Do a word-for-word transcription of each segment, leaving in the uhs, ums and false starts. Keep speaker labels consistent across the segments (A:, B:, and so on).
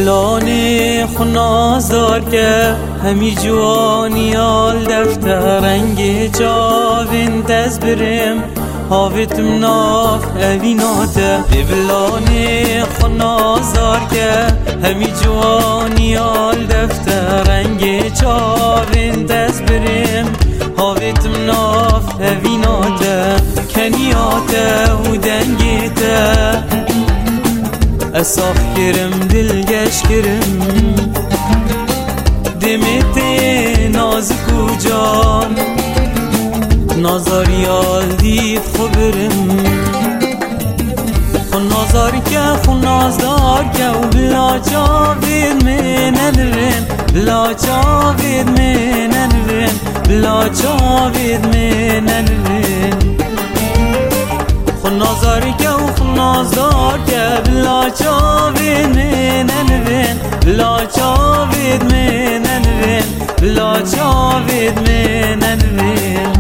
A: بلانه خنازار که همی جوانیال دفتر رنگ جاوین دست برم هاویتم ناف اویناته بلانه خنازار که همی جوانیال دفتر رنگ جاوین دست برم هاویتم ناف اویناته کنیاته و دنگیته اصاف کرم دلگش کرم دمت نازک و جان نازاریال دید خبرم خون نازار که خون نازدار که و بلا جاوید منن رن بلا جاوید منن رن بلا جاوید منن رن خون نازاری که و خون نازدار که بلا جاوید منن رن بلا جاوید منن رن بلا جاوید منن رن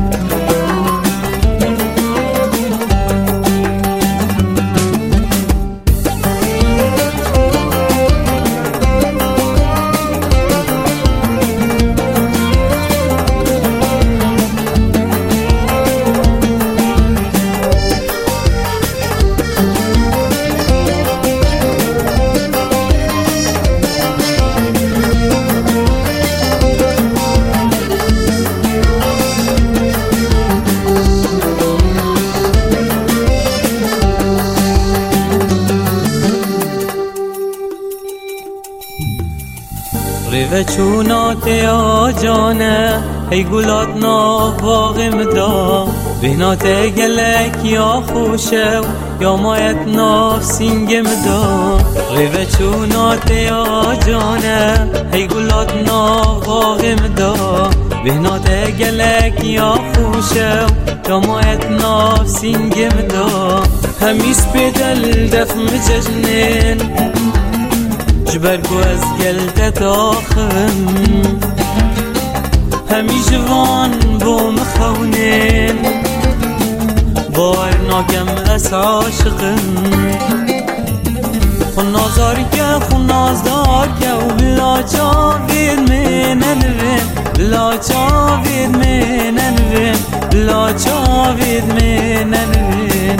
A: ریوه چونات یا جانه ای گلات ناف باغم دا بهنات گلک یا خوشه یا مایت ناف سینگم دا ریوه چونات یا جانه ای گلات ناف باغم دا بهنات گلک یا خوشه یا مایت ناف سینگم دا همیس بدل دفم ججنین جبرگو از گلدت آخم همی جوان بو مخونین بار ناکم از عاشقم خون نازاری که خون نازدار که و بلا جاوید منن رن بلا جاوید منن رن بلا جاوید منن رن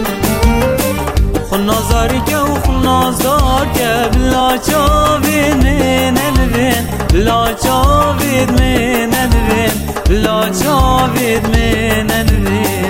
A: خون نازاری که و خون نازدار که بلا جاوید منن رن بلا جاوید منن رن بلا جاوید منن رن